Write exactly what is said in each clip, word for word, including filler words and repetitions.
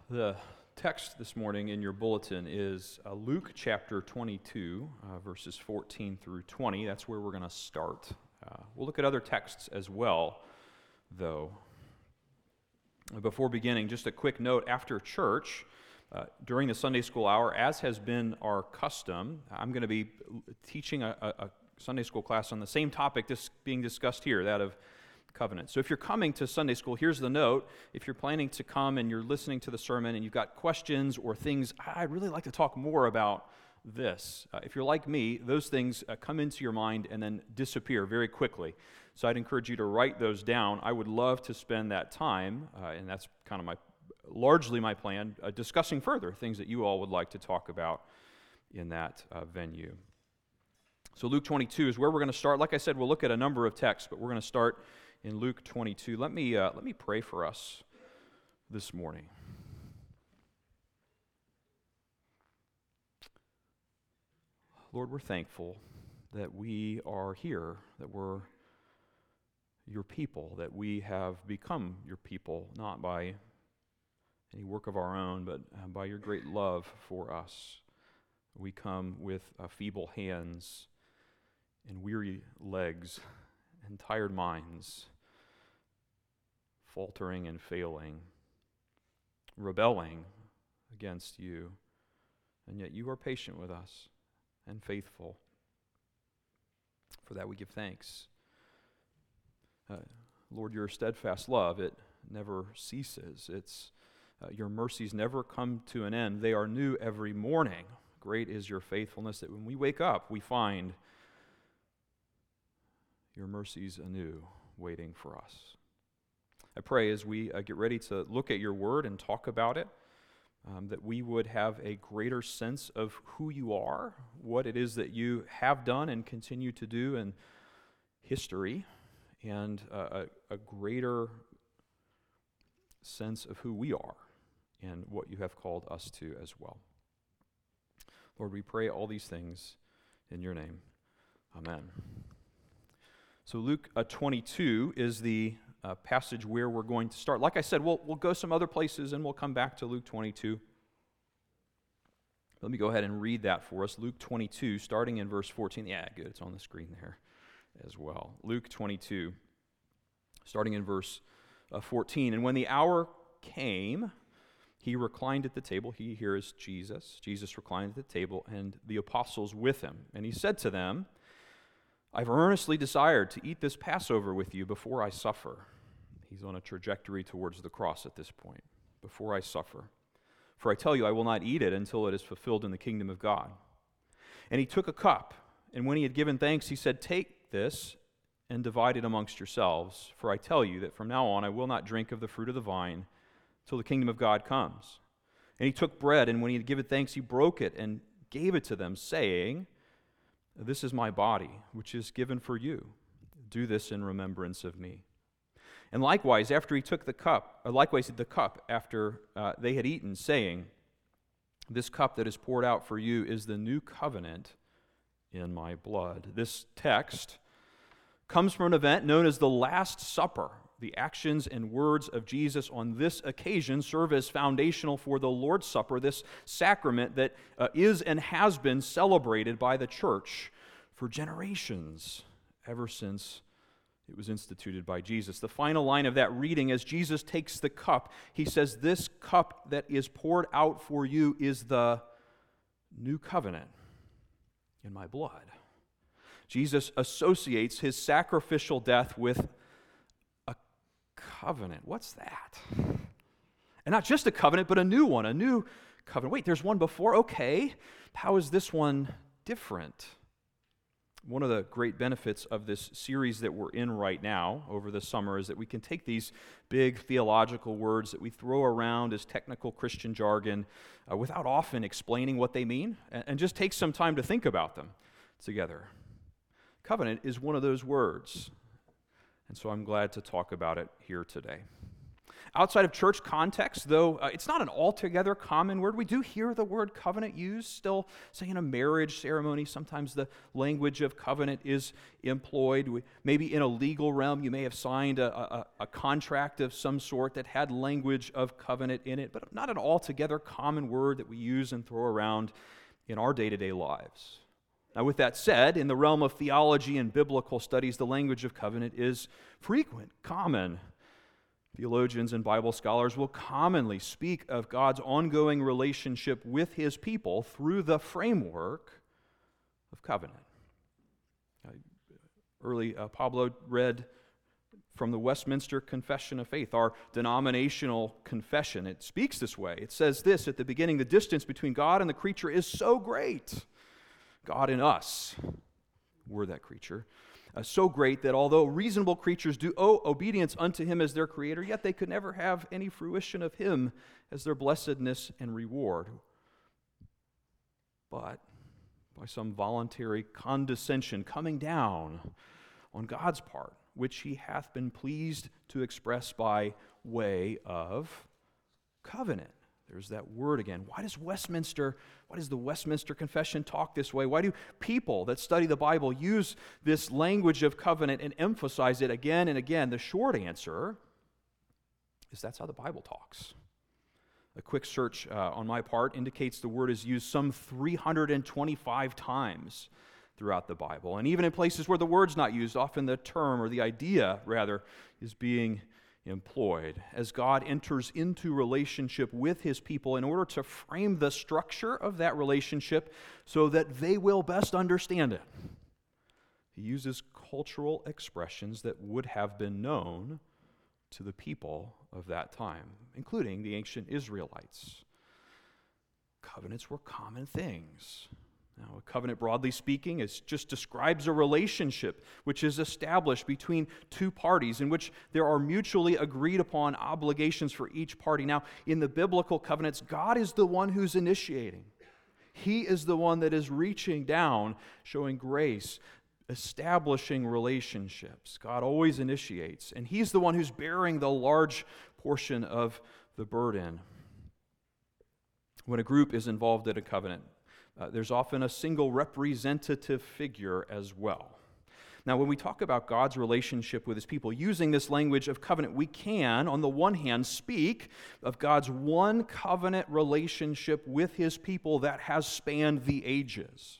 The text this morning in your bulletin is uh, Luke chapter twenty-two, uh, verses fourteen through twenty. That's where we're going to start. Uh, we'll look at other texts as well, though. Before beginning, just a quick note. After church, uh, during the Sunday school hour, as has been our custom, I'm going to be teaching a, a, a Sunday school class on the same topic dis- being discussed here, that of covenant. So if you're coming to Sunday school, here's the note. If you're planning to come and you're listening to the sermon and you've got questions or things, I'd really like to talk more about this. Uh, if you're like me, those things uh, come into your mind and then disappear very quickly. So I'd encourage you to write those down. I would love to spend that time, uh, and that's kind of my, largely my plan, uh, discussing further things that you all would like to talk about in that uh, venue. So Luke twenty-two is where we're going to start. Like I said, we'll look at a number of texts, but we're going to start in Luke twenty-two. Let me uh, let me pray for us this morning. Lord, we're thankful that we are here, that we're your people, that we have become your people, not by any work of our own, but by your great love for us. We come with uh, feeble hands and weary legs and tired minds, faltering and failing, rebelling against you, and yet you are patient with us and faithful. For that we give thanks. Uh, Lord, your steadfast love, it never ceases. It's uh, your mercies never come to an end. They are new every morning. Great is your faithfulness that when we wake up, we find your mercies anew waiting for us. I pray as we uh, get ready to look at your word and talk about it, um, that we would have a greater sense of who you are, what it is that you have done and continue to do in history, and uh, a, a greater sense of who we are and what you have called us to as well. Lord, we pray all these things in your name. Amen. So Luke uh, twenty-two is the Uh, passage where we're going to start. Like I said, we'll we'll go some other places and we'll come back to Luke twenty-two. Let me go ahead and read that for us. Luke twenty-two, starting in verse fourteen. Yeah, good. It's on the screen there as well. Luke twenty-two, starting in verse uh, fourteen. And when the hour came, he reclined at the table. He here is Jesus. Jesus reclined at the table and the apostles with him. And he said to them, I've earnestly desired to eat this Passover with you before I suffer. He's on a trajectory towards the cross at this point. Before I suffer. For I tell you, I will not eat it until it is fulfilled in the kingdom of God. And he took a cup, and when he had given thanks, he said, take this and divide it amongst yourselves. For I tell you that from now on I will not drink of the fruit of the vine till the kingdom of God comes. And he took bread, and when he had given thanks, he broke it and gave it to them, saying, this is my body, which is given for you. Do this in remembrance of me. And likewise, after he took the cup, or likewise the cup after uh, they had eaten, saying, this cup that is poured out for you is the new covenant in my blood. This text comes from an event known as the Last Supper. The actions and words of Jesus on this occasion serve as foundational for the Lord's Supper, this sacrament that uh, is and has been celebrated by the church for generations, ever since it was instituted by Jesus. The final line of that reading, as Jesus takes the cup, he says, this cup that is poured out for you is the new covenant in my blood. Jesus associates his sacrificial death with covenant. What's that? And not just a covenant, but a new one, a new covenant. Wait, there's one before? Okay. How is this one different? One of the great benefits of this series that we're in right now over the summer is that we can take these big theological words that we throw around as technical Christian jargon uh, without often explaining what they mean, and, and just take some time to think about them together. Covenant is one of those words. And so I'm glad to talk about it here today. Outside of church context, though, uh, it's not an altogether common word. We do hear the word covenant used still, say in a marriage ceremony. Sometimes the language of covenant is employed. We, maybe in a legal realm, you may have signed a, a, a contract of some sort that had language of covenant in it, but not an altogether common word that we use and throw around in our day-to-day lives. Now, with that said, in the realm of theology and biblical studies, the language of covenant is frequent, common. Theologians and Bible scholars will commonly speak of God's ongoing relationship with his people through the framework of covenant. Uh, early uh, Pablo read from the Westminster Confession of Faith, our denominational confession. It speaks this way. It says this at the beginning: the distance between God and the creature is so great. God in us, we're that creature. Uh, so great that although reasonable creatures do owe obedience unto him as their creator, yet they could never have any fruition of him as their blessedness and reward. But by some voluntary condescension coming down on God's part, which he hath been pleased to express by way of covenant. There's that word again. Why does Westminster, why does the Westminster Confession talk this way? Why do people that study the Bible use this language of covenant and emphasize it again and again? The short answer is that's how the Bible talks. A quick search uh, on my part indicates the word is used some three hundred twenty-five times throughout the Bible. And even in places where the word's not used, often the term, or the idea, rather, is being employed as God enters into relationship with his people in order to frame the structure of that relationship so that they will best understand it. He uses cultural expressions that would have been known to the people of that time, including the ancient Israelites. Covenants were common things. Now, a covenant, broadly speaking, is just describes a relationship which is established between two parties in which there are mutually agreed upon obligations for each party. Now, in the biblical covenants, God is the one who's initiating. He is the one that is reaching down, showing grace, establishing relationships. God always initiates, and he's the one who's bearing the large portion of the burden. When a group is involved in a covenant, Uh, there's often a single representative figure as well. Now, when we talk about God's relationship with his people, using this language of covenant, we can, on the one hand, speak of God's one covenant relationship with his people that has spanned the ages.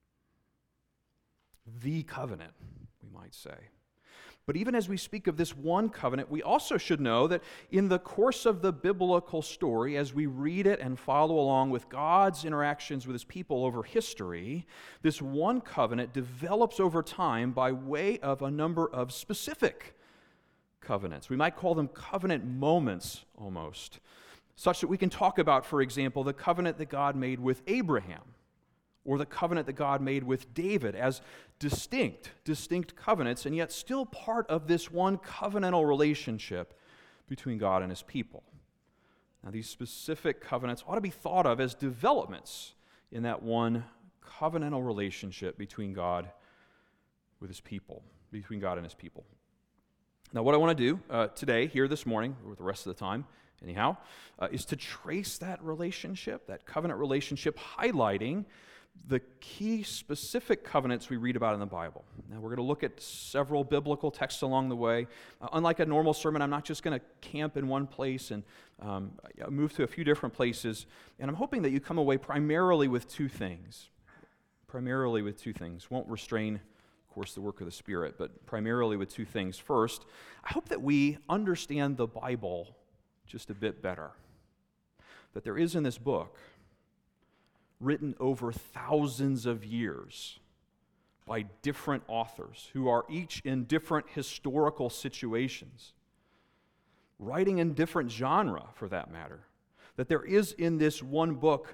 The covenant, we might say. But even as we speak of this one covenant, we also should know that in the course of the biblical story, as we read it and follow along with God's interactions with his people over history, this one covenant develops over time by way of a number of specific covenants. We might call them covenant moments almost, such that we can talk about, for example, the covenant that God made with Abraham, or the covenant that God made with David as distinct, distinct covenants, and yet still part of this one covenantal relationship between God and his people. Now, these specific covenants ought to be thought of as developments in that one covenantal relationship between God with his people, between God and his people. Now, what I want to do uh, today, here this morning, or the rest of the time, anyhow, uh, is to trace that relationship, that covenant relationship, highlighting the key specific covenants we read about in the Bible. Now, we're going to look at several biblical texts along the way. Uh, unlike a normal sermon, I'm not just going to camp in one place and um, move to a few different places. And I'm hoping that you come away primarily with two things. Primarily with two things. Won't restrain, of course, the work of the Spirit, but primarily with two things. First, I hope that we understand the Bible just a bit better. That there is in this book, written over thousands of years by different authors who are each in different historical situations, writing in different genre for that matter, that there is in this one book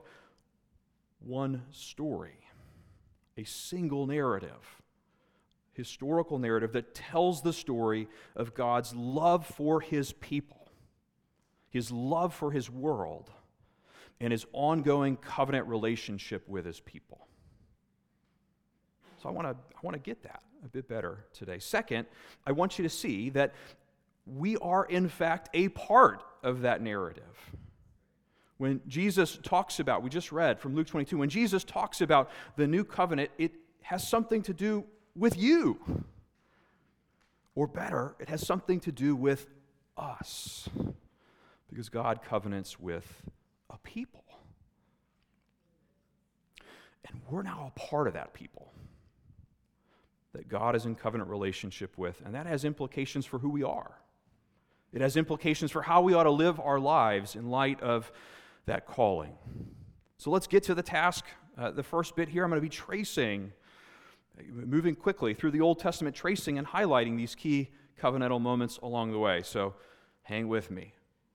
one story, a single narrative, historical narrative that tells the story of God's love for his people, his love for his world, and his ongoing covenant relationship with his people. So I want to I want to get that a bit better today. Second, I want you to see that we are in fact a part of that narrative. When Jesus talks about, we just read from Luke twenty-two, when Jesus talks about the new covenant, it has something to do with you. Or better, it has something to do with us. Because God covenants with a people. And we're now a part of that people that God is in covenant relationship with, and that has implications for who we are. It has implications for how we ought to live our lives in light of that calling. So let's get to the task. Uh, the first bit here, I'm going to be tracing, moving quickly through the Old Testament, tracing and highlighting these key covenantal moments along the way. So hang with me.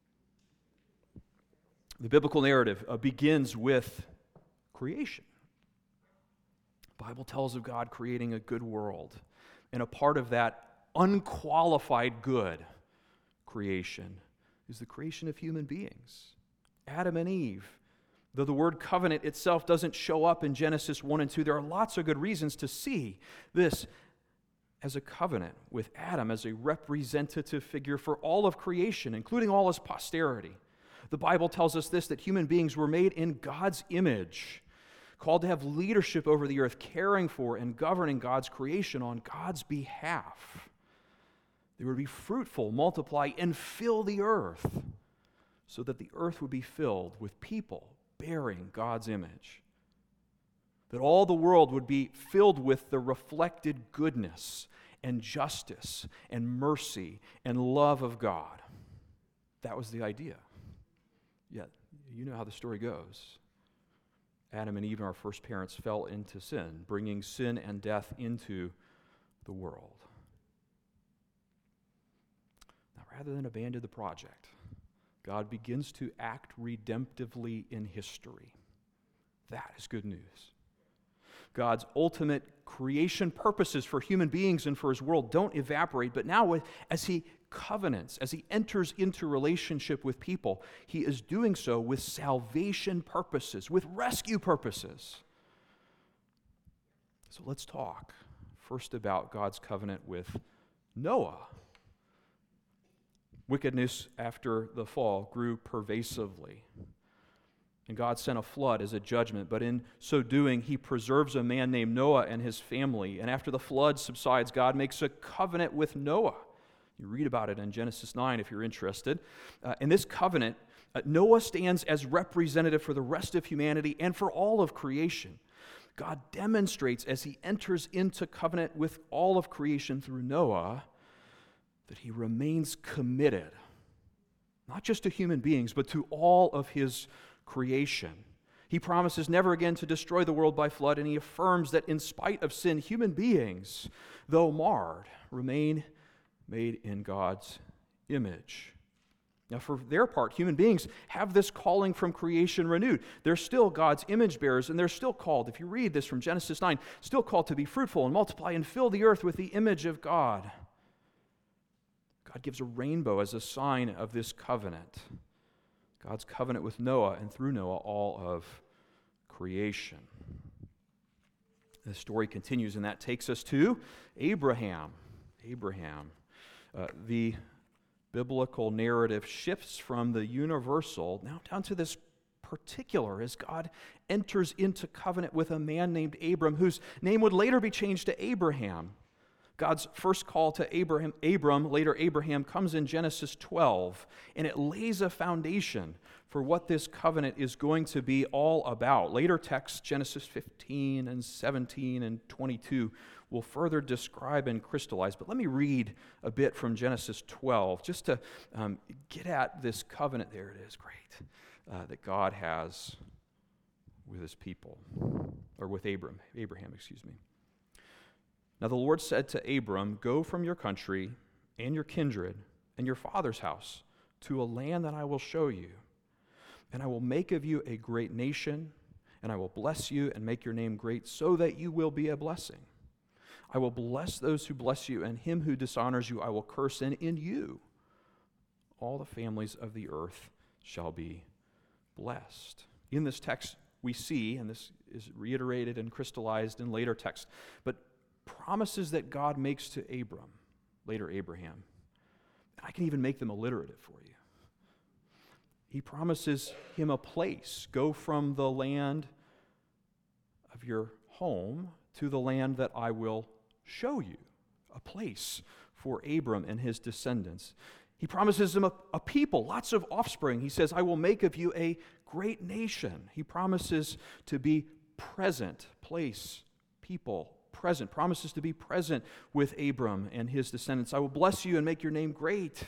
The biblical narrative uh, begins with creation. The Bible tells of God creating a good world, and a part of that unqualified good creation is the creation of human beings, Adam and Eve. Though the word covenant itself doesn't show up in Genesis one and two, there are lots of good reasons to see this as a covenant with Adam as a representative figure for all of creation, including all his posterity. The Bible tells us this, that human beings were made in God's image, called to have leadership over the earth, caring for and governing God's creation on God's behalf. They were to be fruitful, multiply, and fill the earth, so that the earth would be filled with people bearing God's image. That all the world would be filled with the reflected goodness and justice and mercy and love of God. That was the idea. Yet, you know how the story goes. Adam and Eve, our first parents, fell into sin, bringing sin and death into the world. Now, rather than abandon the project, God begins to act redemptively in history. That is good news. God's ultimate creation purposes for human beings and for his world don't evaporate, but now as he covenants, as he enters into relationship with people, he is doing so with salvation purposes, with rescue purposes. So let's talk first about God's covenant with Noah. Wickedness after the fall grew pervasively, and God sent a flood as a judgment, but in so doing, he preserves a man named Noah and his family. And after the flood subsides, God makes a covenant with Noah. You read about it in Genesis nine if you're interested. Uh, in this covenant, uh, Noah stands as representative for the rest of humanity and for all of creation. God demonstrates as he enters into covenant with all of creation through Noah that he remains committed, not just to human beings, but to all of his creation. He promises never again to destroy the world by flood, and he affirms that in spite of sin, human beings, though marred, remain made in God's image. Now, for their part, human beings have this calling from creation renewed. They're still God's image bearers, and they're still called, if you read this from Genesis nine, still called to be fruitful and multiply and fill the earth with the image of God. God gives a rainbow as a sign of this covenant. God's covenant with Noah, and through Noah, all of creation. The story continues, and that takes us to Abraham. Abraham. Uh, the biblical narrative shifts from the universal now down to this particular as God enters into covenant with a man named Abram, whose name would later be changed to Abraham. God's first call to Abraham, Abram, later Abraham, comes in Genesis twelve, and it lays a foundation for what this covenant is going to be all about. Later texts, Genesis fifteen and seventeen and twenty-two, will further describe and crystallize. But let me read a bit from Genesis twelve, just to um, get at this covenant. There it is, great, uh, that God has with his people, or with Abram, Abraham, excuse me. Now the Lord said to Abram, "Go from your country and your kindred and your father's house to a land that I will show you. And I will make of you a great nation, and I will bless you and make your name great so that you will be a blessing. I will bless those who bless you, and him who dishonors you I will curse, and in you all the families of the earth shall be blessed." In this text we see, and this is reiterated and crystallized in later texts, but promises that God makes to Abram, later Abraham. And I can even make them alliterative for you. He promises him a place. Go from the land of your home to the land that I will show you. A place for Abram and his descendants. He promises him a, a people, lots of offspring. He says, I will make of you a great nation. He promises to be present, place, people, present. Promises to be present with Abram and his descendants. I will bless you and make your name great.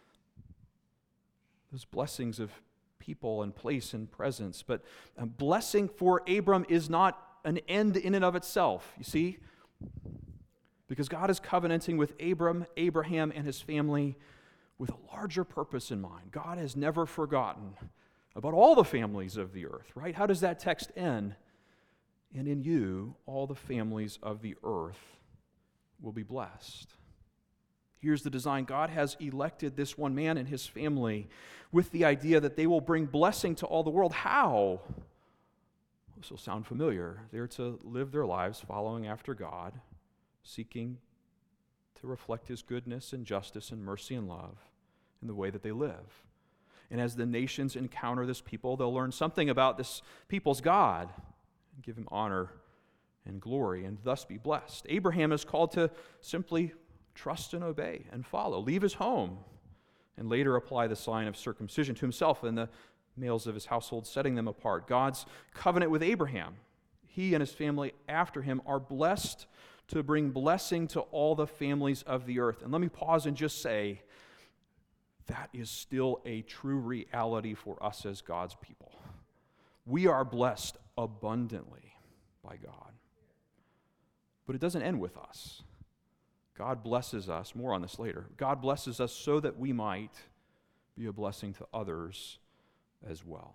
Those blessings of people and place and presence. But a blessing for Abram is not an end in and of itself, you see? Because God is covenanting with Abram, Abraham, and his family with a larger purpose in mind. God has never forgotten about all the families of the earth, right? How does that text end? And in you, all the families of the earth will be blessed. Here's the design. God has elected this one man and his family with the idea that they will bring blessing to all the world. How? This will sound familiar. They're to live their lives following after God, seeking to reflect his goodness and justice and mercy and love in the way that they live. And as the nations encounter this people, they'll learn something about this people's God and give him honor and glory and thus be blessed. Abraham is called to simply trust and obey and follow, leave his home, and later apply the sign of circumcision to himself and the males of his household, setting them apart. God's covenant with Abraham, he and his family after him are blessed to bring blessing to all the families of the earth. And let me pause and just say, that is still a true reality for us as God's people. We are blessed abundantly by God. But it doesn't end with us. God blesses us, more on this later. God blesses us so that we might be a blessing to others as well.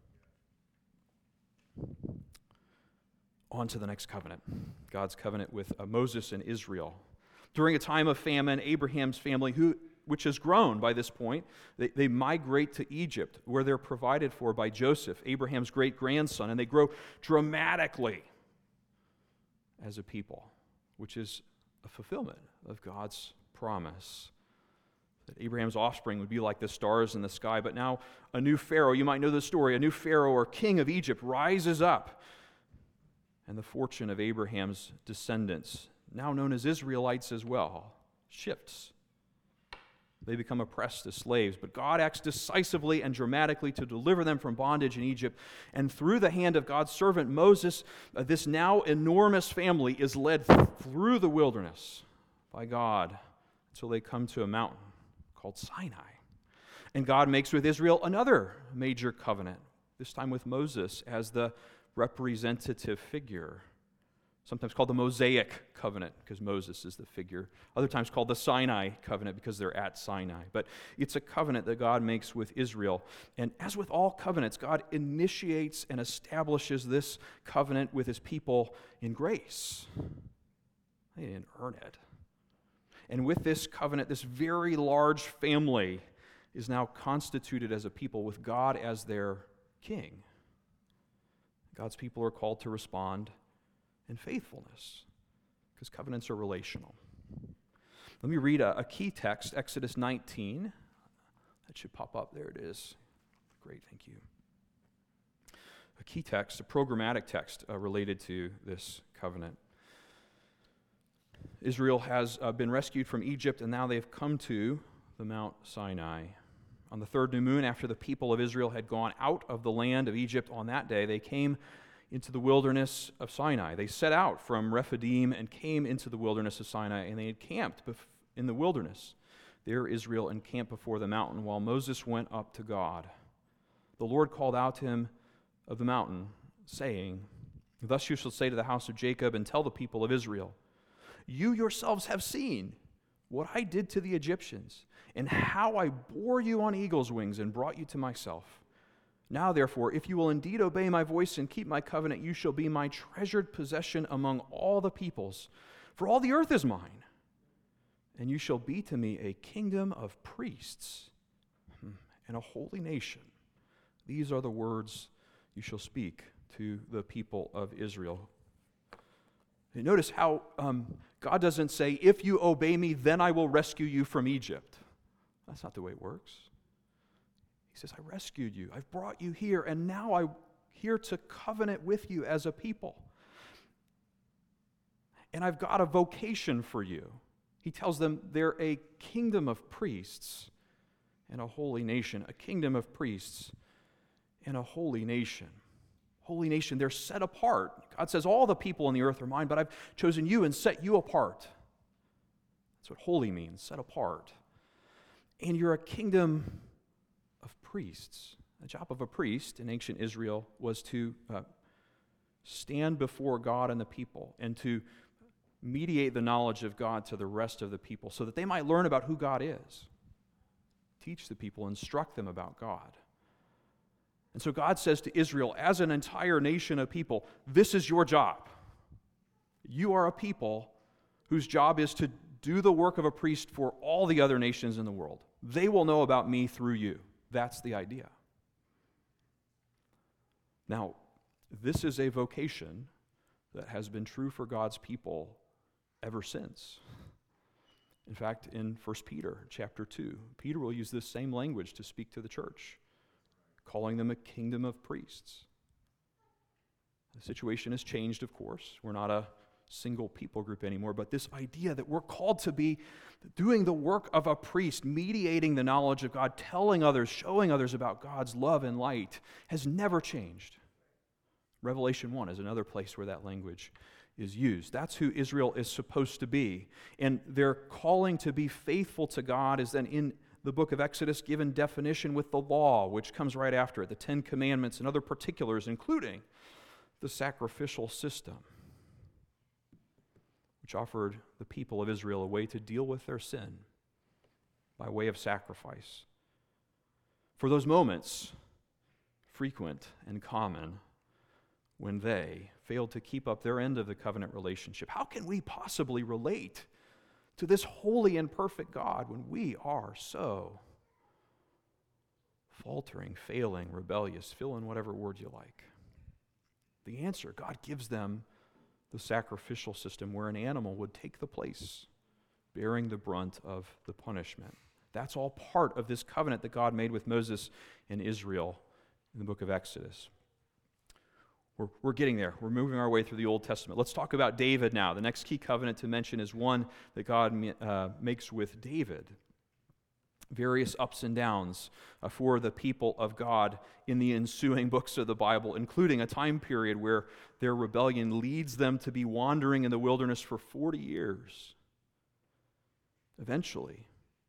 On to the next covenant, God's covenant with uh, Moses and Israel. During a time of famine, Abraham's family, who which has grown by this point, they, they migrate to Egypt, where they're provided for by Joseph, Abraham's great-grandson, and they grow dramatically as a people, which is a fulfillment of God's promise that Abraham's offspring would be like the stars in the sky. But now a new Pharaoh, you might know the story, a new Pharaoh or king of Egypt rises up, and the fortune of Abraham's descendants, now known as Israelites as well, shifts. They become oppressed as slaves, but God acts decisively and dramatically to deliver them from bondage in Egypt. And through the hand of God's servant Moses, uh, this now enormous family is led th- through the wilderness by God until they come to a mountain called Sinai. And God makes with Israel another major covenant, this time with Moses as the representative figure. Sometimes called the Mosaic covenant because Moses is the figure. Other times called the Sinai covenant because they're at Sinai. But it's a covenant that God makes with Israel. And as with all covenants, God initiates and establishes this covenant with his people in grace. They didn't earn it. And with this covenant, this very large family is now constituted as a people with God as their king. God's people are called to respond in faithfulness, because covenants are relational. Let me read a, a key text, Exodus nineteen. That should pop up. There it is. Great, thank you. A key text, a programmatic text uh, related to this covenant. Israel has uh, been rescued from Egypt, and now they've come to the Mount Sinai. On the third new moon, after the people of Israel had gone out of the land of Egypt on that day, they came into the wilderness of Sinai. They set out from Rephidim and came into the wilderness of Sinai, and they had camped in the wilderness. There Israel encamped before the mountain while Moses went up to God. The Lord called out to him of the mountain, saying, "Thus you shall say to the house of Jacob and tell the people of Israel, you yourselves have seen what I did to the Egyptians, and how I bore you on eagle's wings and brought you to myself. Now, therefore, if you will indeed obey my voice and keep my covenant, you shall be my treasured possession among all the peoples, for all the earth is mine. And you shall be to me a kingdom of priests and a holy nation. These are the words you shall speak to the people of Israel." And notice how um, God doesn't say, if you obey me, then I will rescue you from Egypt. That's not the way it works. He says, I rescued you. I've brought you here, and now I'm here to covenant with you as a people. And I've got a vocation for you. He tells them they're a kingdom of priests and a holy nation. A kingdom of priests and a holy nation. Holy nation, they're set apart. God says all the people on the earth are mine, but I've chosen you and set you apart. That's what holy means, set apart. And you're a kingdom of priests. The job of a priest in ancient Israel was to uh, stand before God and the people and to mediate the knowledge of God to the rest of the people so that they might learn about who God is. Teach the people, instruct them about God. And so God says to Israel, as an entire nation of people, this is your job. You are a people whose job is to do the work of a priest for all the other nations in the world. They will know about me through you. That's the idea. Now, this is a vocation that has been true for God's people ever since. In fact, in First Peter chapter two, Peter will use this same language to speak to the church, calling them a kingdom of priests. The situation has changed, of course. We're not a single people group anymore, but this idea that we're called to be doing the work of a priest, mediating the knowledge of God, telling others, showing others about God's love and light, has never changed. Revelation one is another place where that language is used. That's who Israel is supposed to be. And their calling to be faithful to God is then in the book of Exodus given definition with the law, which comes right after it, the Ten Commandments and other particulars, including the sacrificial system, which offered the people of Israel a way to deal with their sin by way of sacrifice. For those moments, frequent and common, when they failed to keep up their end of the covenant relationship, how can we possibly relate to this holy and perfect God when we are so faltering, failing, rebellious? Fill in whatever word you like. The answer, God gives them the sacrificial system where an animal would take the place, bearing the brunt of the punishment. That's all part of this covenant that God made with Moses and Israel in the book of Exodus. We're, we're getting there. We're moving our way through the Old Testament. Let's talk about David now. The next key covenant to mention is one that God uh, makes with David. Various ups and downs uh, for the people of God in the ensuing books of the Bible, including a time period where their rebellion leads them to be wandering in the wilderness for forty years. Eventually,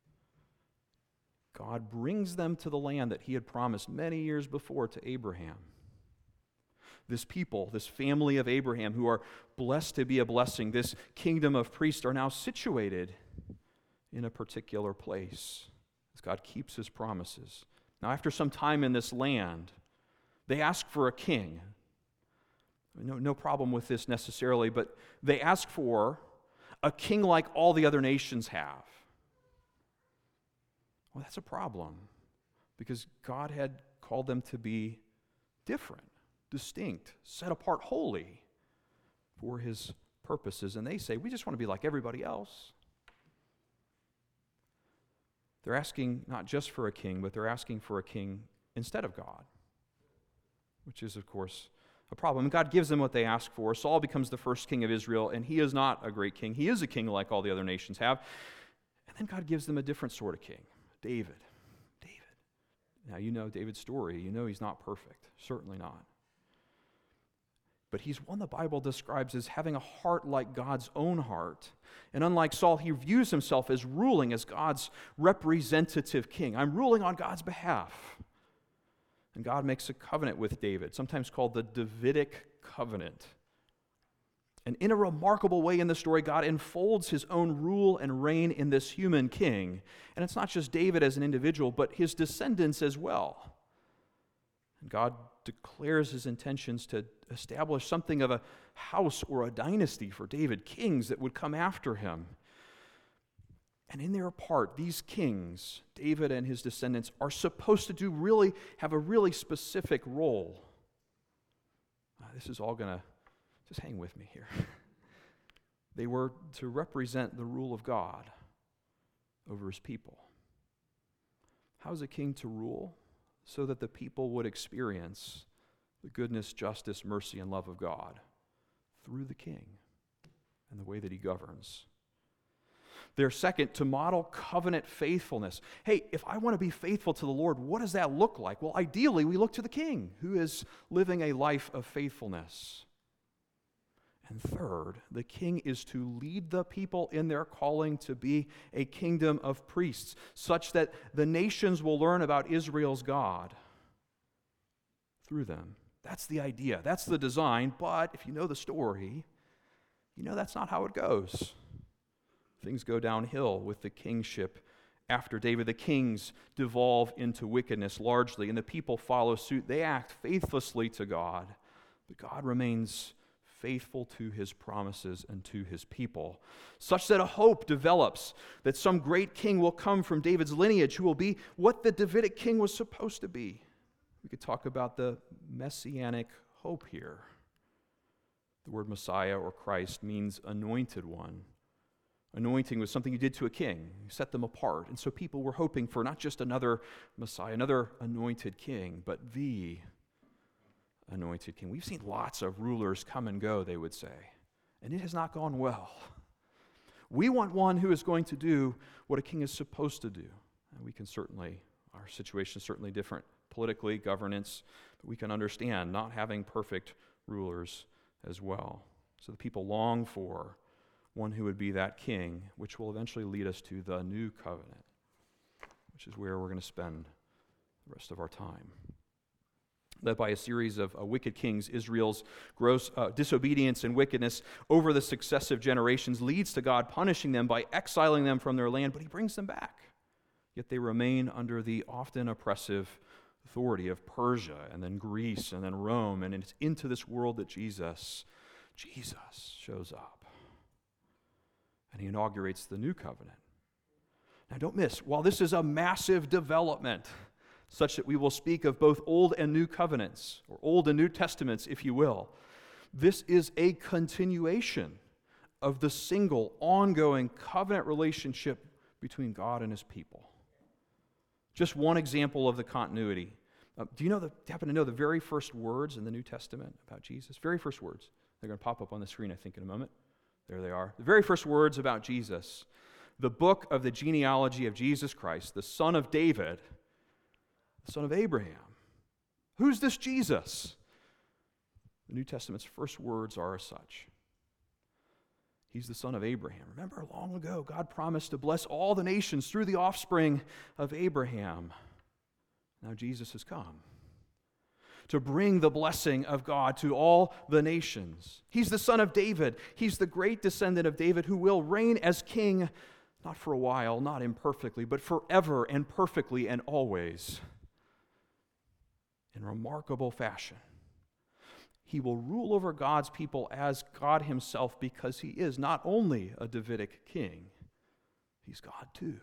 God brings them to the land that he had promised many years before to Abraham. This people, this family of Abraham, who are blessed to be a blessing, this kingdom of priests, are now situated in a particular place as God keeps his promises. Now, after some time in this land, they ask for a king. No, no problem with this necessarily, but they ask for a king like all the other nations have. Well, that's a problem because God had called them to be different, distinct, set apart, holy for his purposes. And they say, we just want to be like everybody else. They're asking not just for a king, but they're asking for a king instead of God, which is, of course, a problem. And God gives them what they ask for. Saul becomes the first king of Israel, and he is not a great king. He is a king like all the other nations have. And then God gives them a different sort of king, David. David. Now, you know David's story. You know he's not perfect. Certainly not. But he's one the Bible describes as having a heart like God's own heart. And unlike Saul, he views himself as ruling as God's representative king. I'm ruling on God's behalf. And God makes a covenant with David, sometimes called the Davidic covenant. And in a remarkable way in the story, God enfolds his own rule and reign in this human king. And it's not just David as an individual, but his descendants as well. And God declares his intentions to establish something of a house or a dynasty for David, kings that would come after him. And in their part, these kings, David and his descendants, are supposed to do really, have a really specific role. Uh, this is all going to, just hang with me here. They were to represent the rule of God over his people. How is a king to rule? So that the people would experience the goodness, justice, mercy, and love of God through the king and the way that he governs. They're second, to model covenant faithfulness. Hey, if I want to be faithful to the Lord, what does that look like? Well, ideally, we look to the king, who is living a life of faithfulness. And third, the king is to lead the people in their calling to be a kingdom of priests, such that the nations will learn about Israel's God through them. That's the idea. That's the design. But if you know the story, you know that's not how it goes. Things go downhill with the kingship after David. The kings devolve into wickedness largely, and the people follow suit. They act faithlessly to God, but God remains faithful to his promises and to his people, such that a hope develops that some great king will come from David's lineage who will be what the Davidic king was supposed to be. We could talk about the messianic hope here. The word Messiah or Christ means anointed one. Anointing was something you did to a king. You set them apart. And so people were hoping for not just another Messiah, another anointed king, but the anointed king. We've seen lots of rulers come and go, they would say, and it has not gone well. We want one who is going to do what a king is supposed to do. And we can certainly, our situation is certainly different politically, governance, but we can understand not having perfect rulers as well. So the people long for one who would be that king, which will eventually lead us to the new covenant, which is where we're going to spend the rest of our time. Led by a series of uh, wicked kings, Israel's gross uh, disobedience and wickedness over the successive generations leads to God punishing them by exiling them from their land, but he brings them back. Yet they remain under the often oppressive authority of Persia and then Greece and then Rome, and it's into this world that Jesus, Jesus shows up. And he inaugurates the new covenant. Now don't miss, while this is a massive development, such that we will speak of both Old and New Covenants, or Old and New Testaments, if you will, this is a continuation of the single, ongoing covenant relationship between God and his people. Just one example of the continuity. Uh, do you know the, happen to know the very first words in the New Testament about Jesus? Very first words. They're going to pop up on the screen, I think, in a moment. There they are. The very first words about Jesus. The book of the genealogy of Jesus Christ, the son of David, the son of Abraham. Who's this Jesus? The New Testament's first words are as such. He's the son of Abraham. Remember, long ago, God promised to bless all the nations through the offspring of Abraham. Now Jesus has come to bring the blessing of God to all the nations. He's the son of David. He's the great descendant of David who will reign as king, not for a while, not imperfectly, but forever and perfectly and always, in remarkable fashion. He will rule over God's people as God himself because he is not only a Davidic king, he's God too.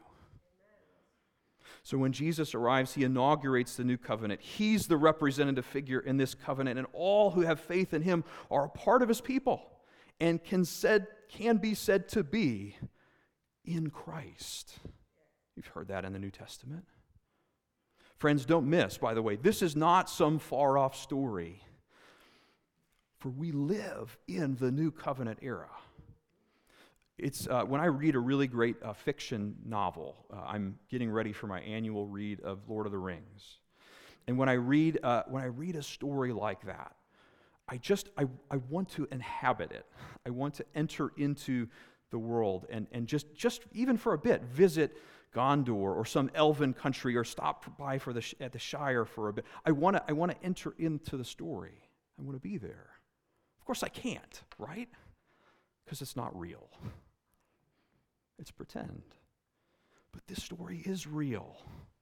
So when Jesus arrives, he inaugurates the new covenant. He's the representative figure in this covenant, and all who have faith in him are a part of his people and can said can be said to be in Christ. You've heard that in the New Testament. Friends, don't miss, by the way, this is not some far-off story, for we live in the new covenant era. It's uh, when I read a really great uh, fiction novel. Uh, I'm getting ready for my annual read of Lord of the Rings, and when I read uh, when I read a story like that, I just I, I want to inhabit it. I want to enter into the world and and just just even for a bit visit Gondor or some elven country or stop by for the at the Shire for a bit. I want to I want to enter into the story. I want to be there. Of course, I can't, right? Because it's not real. It's pretend. But this story is real.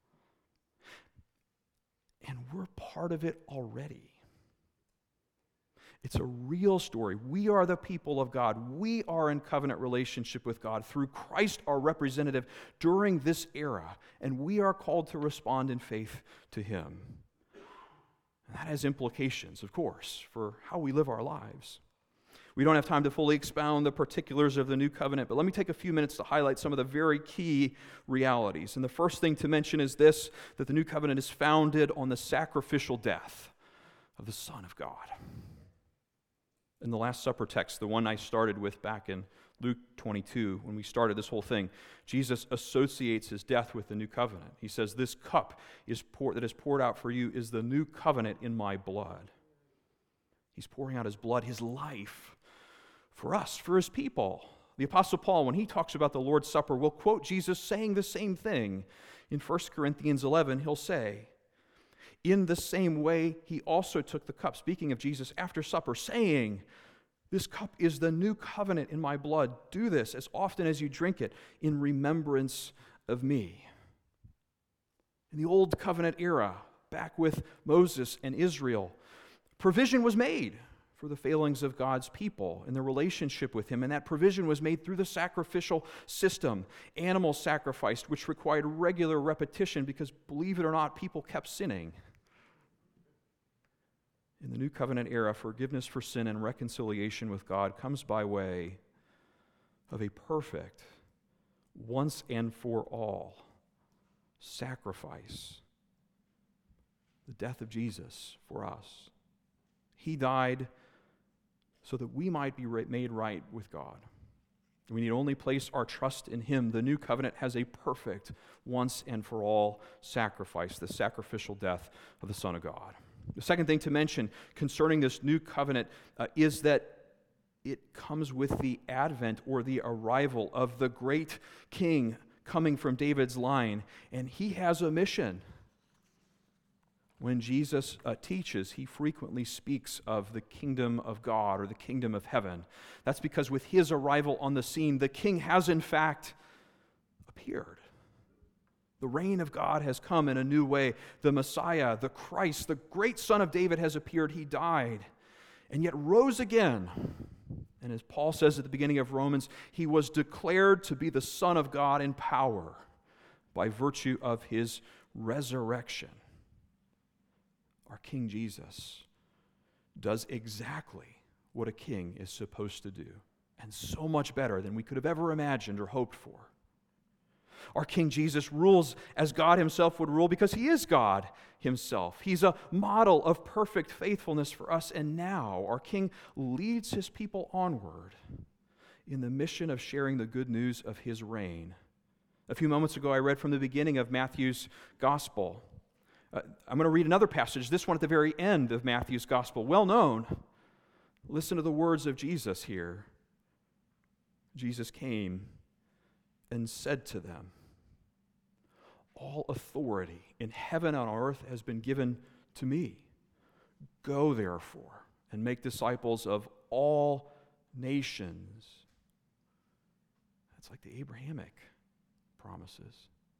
And we're part of it already. It's a real story. We are the people of God. We are in covenant relationship with God through Christ, our representative, during this era. And we are called to respond in faith to him. And that has implications, of course, for how we live our lives. We don't have time to fully expound the particulars of the new covenant, but let me take a few minutes to highlight some of the very key realities. And the first thing to mention is this, that the new covenant is founded on the sacrificial death of the Son of God. In the Last Supper text, the one I started with back in Luke twenty-two, when we started this whole thing, Jesus associates his death with the new covenant. He says, this cup is pour, that is poured out for you is the new covenant in my blood. He's pouring out his blood, his life, for us, for his people. The Apostle Paul, when he talks about the Lord's Supper, will quote Jesus saying the same thing. In First Corinthians eleven, he'll say, in the same way, he also took the cup, speaking of Jesus, after supper, saying, this cup is the new covenant in my blood. Do this as often as you drink it in remembrance of me. In the old covenant era, back with Moses and Israel, provision was made for the failings of God's people and their relationship with him, and that provision was made through the sacrificial system, animal sacrificed, which required regular repetition because, believe it or not, people kept sinning. In the new covenant era, forgiveness for sin and reconciliation with God comes by way of a perfect, once and for all sacrifice, the death of Jesus for us. He died so that we might be made right with God. We need only place our trust in him. The new covenant has a perfect, once and for all sacrifice, the sacrificial death of the Son of God. The second thing to mention concerning this new covenant uh, is that it comes with the advent or the arrival of the great king coming from David's line, and he has a mission. When Jesus uh, teaches, he frequently speaks of the kingdom of God or the kingdom of heaven. That's because with his arrival on the scene, the king has in fact appeared. The reign of God has come in a new way. The Messiah, the Christ, the great Son of David has appeared. He died and yet rose again. And as Paul says at the beginning of Romans, he was declared to be the Son of God in power by virtue of his resurrection. Our King Jesus does exactly what a king is supposed to do, and so much better than we could have ever imagined or hoped for. Our King Jesus rules as God himself would rule because he is God himself. He's a model of perfect faithfulness for us, and now our King leads his people onward in the mission of sharing the good news of his reign. A few moments ago, I read from the beginning of Matthew's Gospel. Uh, I'm going to read another passage, this one at the very end of Matthew's Gospel, well known. Listen to the words of Jesus here. Jesus came and said to them, all authority in heaven and on earth has been given to me. Go therefore and make disciples of all nations. That's like the Abrahamic promises.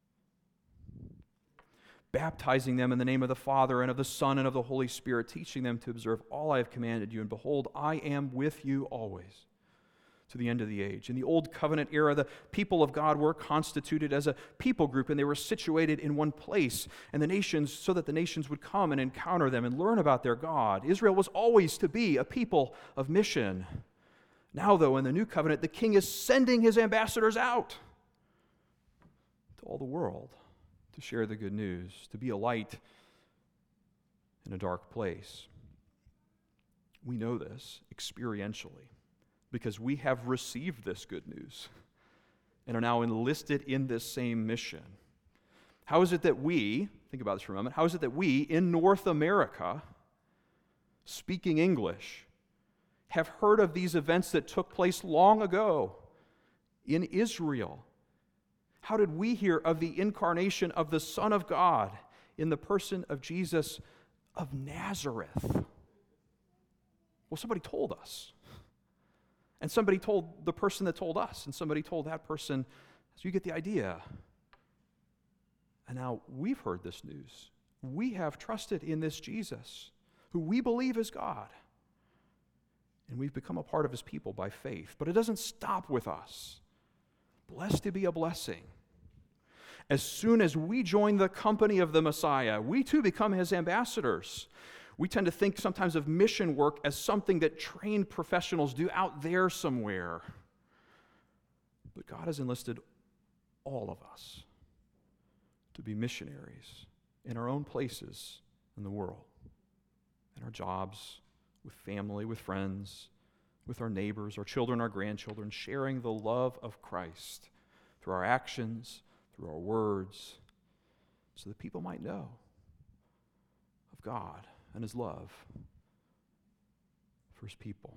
Baptizing them in the name of the Father and of the Son and of the Holy Spirit, teaching them to observe all I have commanded you. And behold, I am with you always, to the end of the age. In the Old Covenant era, the people of God were constituted as a people group, and they were situated in one place, and the nations, so that the nations would come and encounter them and learn about their God. Israel was always to be a people of mission. Now, though, in the New Covenant, the King is sending his ambassadors out to all the world to share the good news, to be a light in a dark place. We know this experientially, because we have received this good news and are now enlisted in this same mission. How is it that we, think about this for a moment, how is it that we in North America, speaking English, have heard of these events that took place long ago in Israel? How did we hear of the incarnation of the Son of God in the person of Jesus of Nazareth? Well, somebody told us. And somebody told the person that told us, and somebody told that person. So you get the idea. And now we've heard this news. We have trusted in this Jesus, who we believe is God. And we've become a part of his people by faith. But it doesn't stop with us. Blessed to be a blessing. As soon as we join the company of the Messiah, we too become his ambassadors. We tend to think sometimes of mission work as something that trained professionals do out there somewhere. But God has enlisted all of us to be missionaries in our own places in the world, in our jobs, with family, with friends, with our neighbors, our children, our grandchildren, sharing the love of Christ through our actions, through our words, so that people might know of God and His love for His people.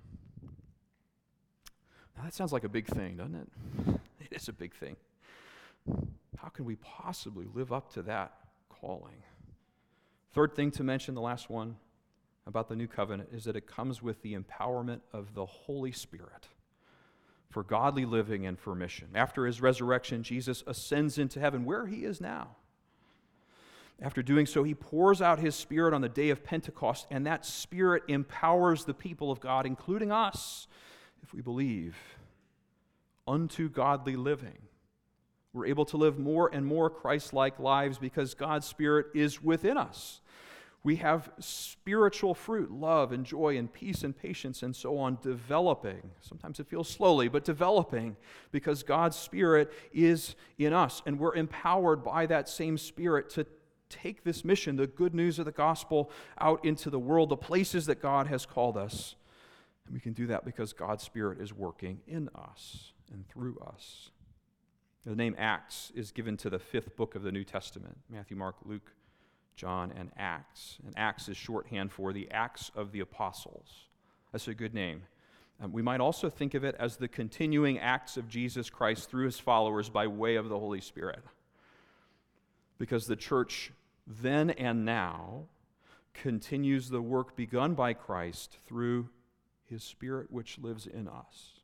Now that sounds like a big thing, doesn't it? It is a big thing. How can we possibly live up to that calling? Third thing to mention, the last one about the new covenant, is that it comes with the empowerment of the Holy Spirit for godly living and for mission. After His resurrection, Jesus ascends into heaven where He is now. After doing so, He pours out His Spirit on the day of Pentecost, and that Spirit empowers the people of God, including us, if we believe, unto godly living. We're able to live more and more Christ-like lives because God's Spirit is within us. We have spiritual fruit, love and joy and peace and patience and so on, developing. Sometimes it feels slowly, but developing because God's Spirit is in us. And we're empowered by that same Spirit to take this mission, the good news of the gospel, out into the world, the places that God has called us. And we can do that because God's Spirit is working in us and through us. The name Acts is given to the fifth book of the New Testament, Matthew, Mark, Luke, John, and Acts. And Acts is shorthand for the Acts of the Apostles. That's a good name. Um, we might also think of it as the continuing acts of Jesus Christ through His followers by way of the Holy Spirit. Because the church then and now continues the work begun by Christ through His Spirit which lives in us.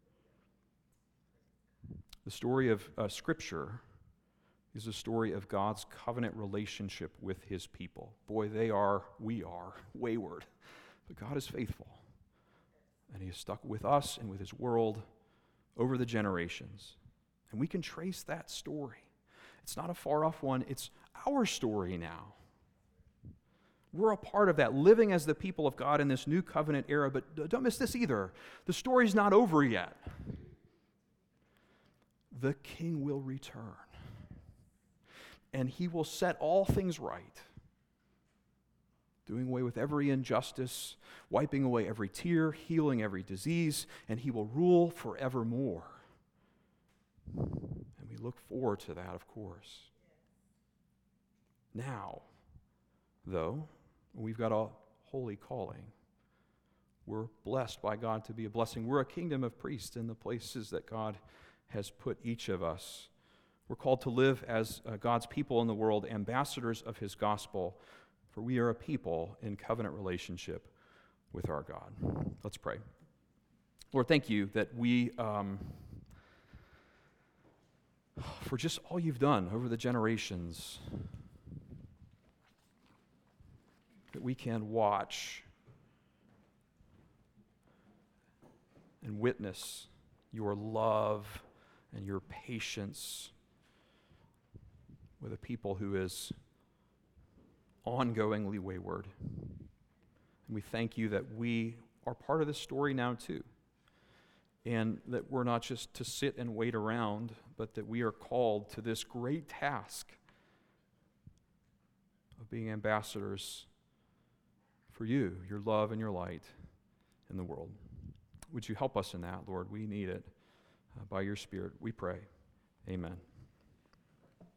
The story of uh, Scripture is a story of God's covenant relationship with His people. Boy, they are, we are, wayward. But God is faithful. And He has stuck with us and with His world over the generations. And we can trace that story. It's not a far-off one. It's our story now. We're a part of that, living as the people of God in this new covenant era. But don't miss this either. The story's not over yet. The King will return. And He will set all things right, doing away with every injustice, wiping away every tear, healing every disease, and He will rule forevermore. And we look forward to that, of course. Now, though, we've got a holy calling. We're blessed by God to be a blessing. We're a kingdom of priests in the places that God has put each of us. We're called to live as uh, God's people in the world, ambassadors of His gospel, for we are a people in covenant relationship with our God. Let's pray. Lord, thank You that we, um, for just all You've done over the generations, that we can watch and witness Your love and Your patience with a people who is ongoingly wayward. And we thank You that we are part of this story now too. And that we're not just to sit and wait around, but that we are called to this great task of being ambassadors for You, Your love and Your light in the world. Would You help us in that, Lord? We need it. Uh, by Your Spirit, we pray. Amen.